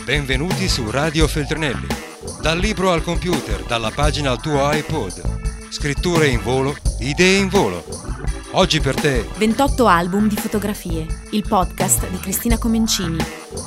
Benvenuti su Radio Feltrinelli. Dal libro al computer, dalla pagina al tuo iPod. Scritture in volo, idee in volo. Oggi per te 28 album di fotografie, il podcast di Cristina Comencini.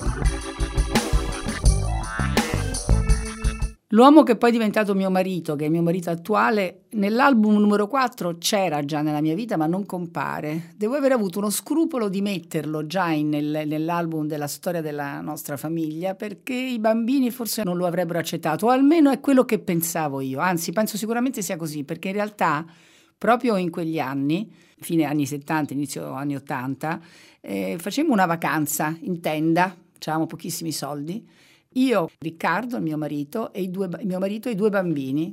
L'uomo che poi è diventato mio marito, che è mio marito attuale, nell'album numero 4 c'era già nella mia vita ma non compare. Devo aver avuto uno scrupolo di metterlo già nell'album della storia della nostra famiglia, perché i bambini forse non lo avrebbero accettato, o almeno è quello che pensavo io. Anzi, penso sicuramente sia così, perché in realtà proprio in quegli anni, fine anni 70, inizio anni 80, facemmo una vacanza in tenda, avevamo pochissimi soldi. Io, Riccardo, il mio marito, e i due bambini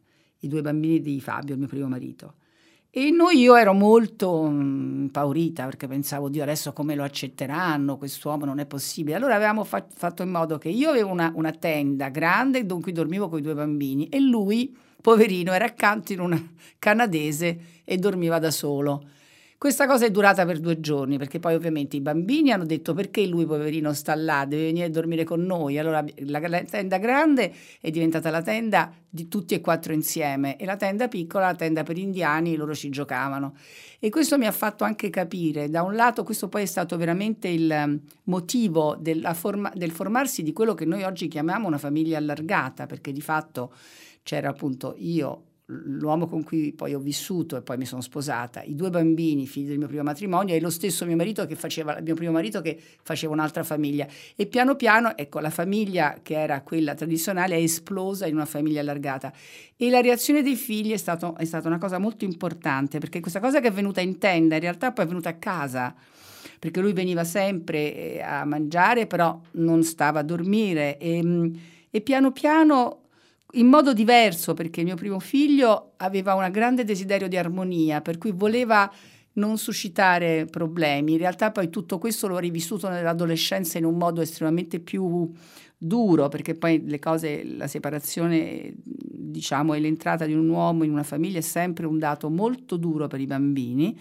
di Fabio, il mio primo marito. E io ero molto impaurita, perché pensavo, Dio, adesso come lo accetteranno, quest'uomo non è possibile. Allora avevamo fatto in modo che io avevo una tenda grande in cui dormivo con i due bambini e lui, poverino, era accanto in una canadese e dormiva da solo. Questa cosa è durata per 2 giorni, perché poi ovviamente i bambini hanno detto: perché lui poverino sta là, deve venire a dormire con noi. Allora la tenda grande è diventata la tenda di tutti e 4 insieme, e la tenda piccola, la tenda per indiani, loro ci giocavano. E questo mi ha fatto anche capire, da un lato, questo poi è stato veramente il motivo del formarsi di quello che noi oggi chiamiamo una famiglia allargata, perché di fatto c'era appunto io, l'uomo con cui poi ho vissuto e poi mi sono sposata, i 2 bambini, figli del mio primo matrimonio, e lo stesso mio marito che faceva un'altra famiglia. E piano piano, ecco, la famiglia che era quella tradizionale è esplosa in una famiglia allargata. E la reazione dei figli è stata una cosa molto importante, perché questa cosa che è avvenuta in tenda in realtà poi è avvenuta a casa, perché lui veniva sempre a mangiare, però non stava a dormire, e piano piano, in modo diverso, perché il mio primo figlio aveva un grande desiderio di armonia, per cui voleva non suscitare problemi. In realtà poi tutto questo l'ho rivissuto nell'adolescenza in un modo estremamente più duro, perché poi la separazione, diciamo, e l'entrata di un uomo in una famiglia è sempre un dato molto duro per i bambini.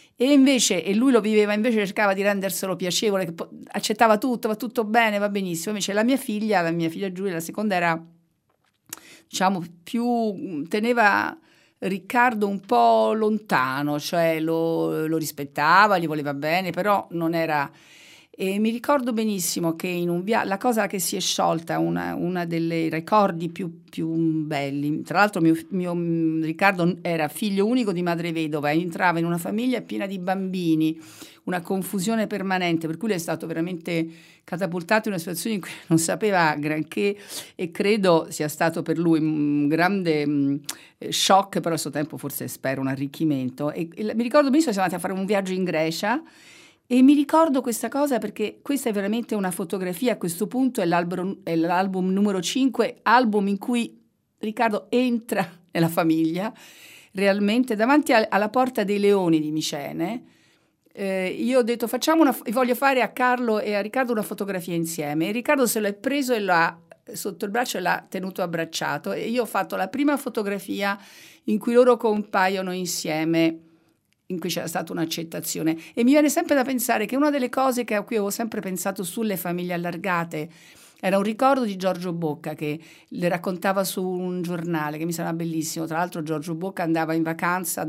E lui lo viveva, invece cercava di renderselo piacevole, che accettava tutto, va tutto bene, va benissimo. Invece la mia figlia Giulia, la seconda, era, diciamo, più teneva Riccardo un po' lontano, cioè lo rispettava, gli voleva bene, però non era. E mi ricordo benissimo che in la cosa che si è sciolta, una dei ricordi più belli, tra l'altro mio Riccardo era figlio unico di madre vedova, entrava in una famiglia piena di bambini, una confusione permanente, per cui lui è stato veramente catapultato in una situazione in cui non sapeva granché, e credo sia stato per lui un grande shock, però al suo tempo forse, spero, un arricchimento. E mi ricordo benissimo che siamo andati a fare un viaggio in Grecia, e mi ricordo questa cosa perché questa è veramente una fotografia. A questo punto è l'album numero 5, album in cui Riccardo entra nella famiglia, realmente davanti alla Porta dei Leoni di Micene. Io ho detto: voglio fare a Carlo e a Riccardo una fotografia insieme, e Riccardo se l'è preso e l'ha sotto il braccio e l'ha tenuto abbracciato, e io ho fatto la prima fotografia in cui loro compaiono insieme, in cui c'era stata un'accettazione. E mi viene sempre da pensare che una delle cose a cui avevo sempre pensato sulle famiglie allargate era un ricordo di Giorgio Bocca, che le raccontava su un giornale, che mi sembrava bellissimo. Tra l'altro Giorgio Bocca andava in vacanza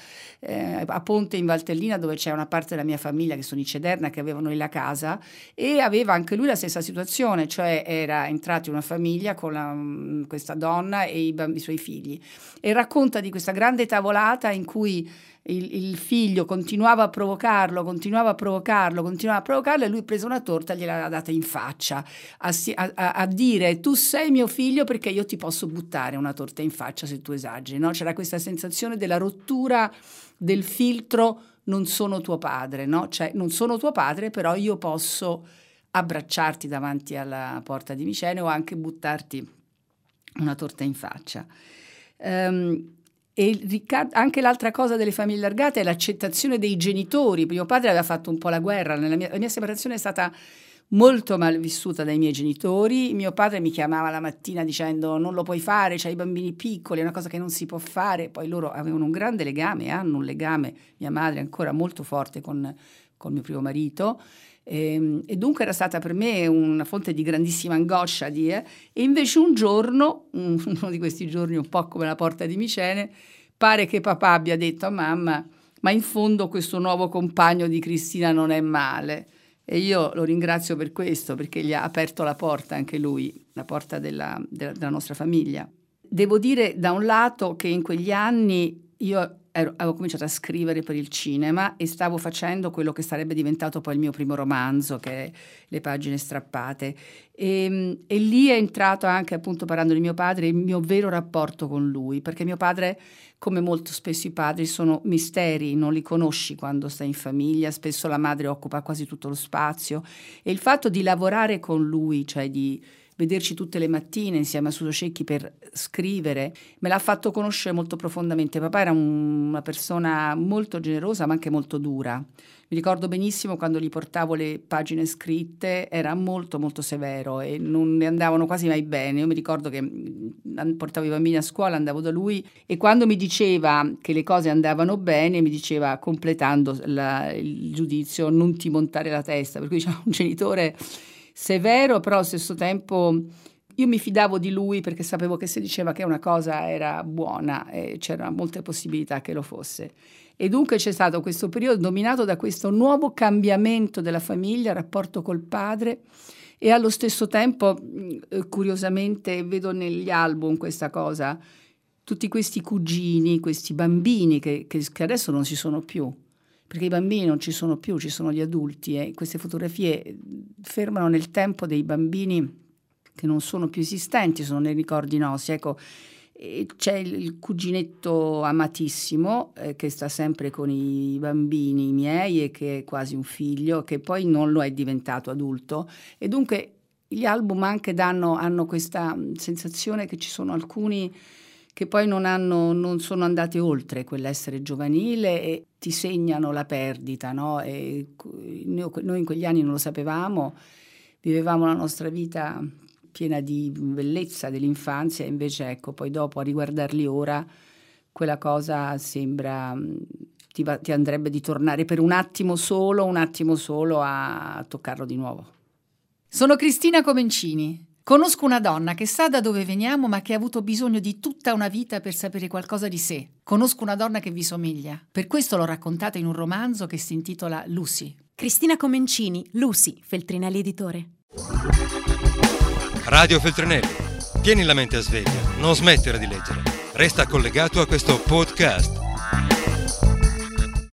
a Ponte in Valtellina, dove c'è una parte della mia famiglia, che sono i Cederna, che avevano lì la casa, e aveva anche lui la stessa situazione, cioè era entrato in una famiglia con questa donna e i suoi figli, e racconta di questa grande tavolata in cui il figlio continuava a provocarlo, e lui prese una torta e gliela data in faccia, a dire: tu sei mio figlio perché io ti posso buttare una torta in faccia se tu esageri, no? C'era questa sensazione della rottura del filtro: non sono tuo padre, no? Cioè, non sono tuo padre, però io posso abbracciarti davanti alla Porta di Micene o anche buttarti una torta in faccia. E anche l'altra cosa delle famiglie allargate è l'accettazione dei genitori. Mio padre aveva fatto un po' la guerra, la mia separazione è stata molto mal vissuta dai miei genitori. Mio padre mi chiamava la mattina dicendo: non lo puoi fare, c'hai i bambini piccoli, è una cosa che non si può fare. Poi loro avevano un grande legame, hanno un legame, mia madre ancora molto forte con col mio primo marito. E dunque era stata per me una fonte di grandissima angoscia e invece un giorno, uno di questi giorni un po' come la porta di Micene, pare che papà abbia detto a mamma: ma in fondo questo nuovo compagno di Cristina non è male. E io lo ringrazio per questo, perché gli ha aperto la porta anche lui, la porta della nostra famiglia. Devo dire da un lato che in quegli anni io avevo cominciato a scrivere per il cinema e stavo facendo quello che sarebbe diventato poi il mio primo romanzo, che è Le pagine strappate. E lì è entrato anche, appunto parlando di mio padre, il mio vero rapporto con lui, perché mio padre, come molto spesso i padri, sono misteri, non li conosci quando stai in famiglia, spesso la madre occupa quasi tutto lo spazio, e il fatto di lavorare con lui, cioè di vederci tutte le mattine insieme a Suso Cecchi per scrivere, me l'ha fatto conoscere molto profondamente. Papà era una persona molto generosa ma anche molto dura. Mi ricordo benissimo quando gli portavo le pagine scritte, era molto molto severo e non ne andavano quasi mai bene. Io mi ricordo che portavo i bambini a scuola, andavo da lui e quando mi diceva che le cose andavano bene mi diceva, completando il giudizio: non ti montare la testa. Per cui diciamo un genitore severo, però allo stesso tempo io mi fidavo di lui, perché sapevo che se diceva che una cosa era buona c'erano molte possibilità che lo fosse. E dunque c'è stato questo periodo dominato da questo nuovo cambiamento della famiglia, il rapporto col padre, e allo stesso tempo curiosamente vedo negli album questa cosa, tutti questi cugini, questi bambini che adesso non ci sono più, perché i bambini non ci sono più, ci sono gli adulti, e queste fotografie fermano nel tempo dei bambini che non sono più esistenti, sono nei ricordi nostri. Ecco, c'è il cuginetto amatissimo che sta sempre con i bambini miei e che è quasi un figlio, che poi non lo è diventato adulto, e dunque gli album anche hanno questa sensazione che ci sono alcuni che poi non sono andati oltre quell'essere giovanile e ti segnano la perdita, no? E noi in quegli anni non lo sapevamo, vivevamo la nostra vita piena di bellezza dell'infanzia, e invece ecco, poi dopo a riguardarli ora quella cosa sembra ti andrebbe di tornare per un attimo solo a toccarlo di nuovo. Sono Cristina Comencini. Conosco una donna che sa da dove veniamo ma che ha avuto bisogno di tutta una vita per sapere qualcosa di sé. Conosco una donna che vi somiglia. Per questo l'ho raccontata in un romanzo che si intitola Lucy. Cristina Comencini, Lucy, Feltrinelli Editore. Radio Feltrinelli. Tieni la mente a sveglia, non smettere di leggere. Resta collegato a questo podcast.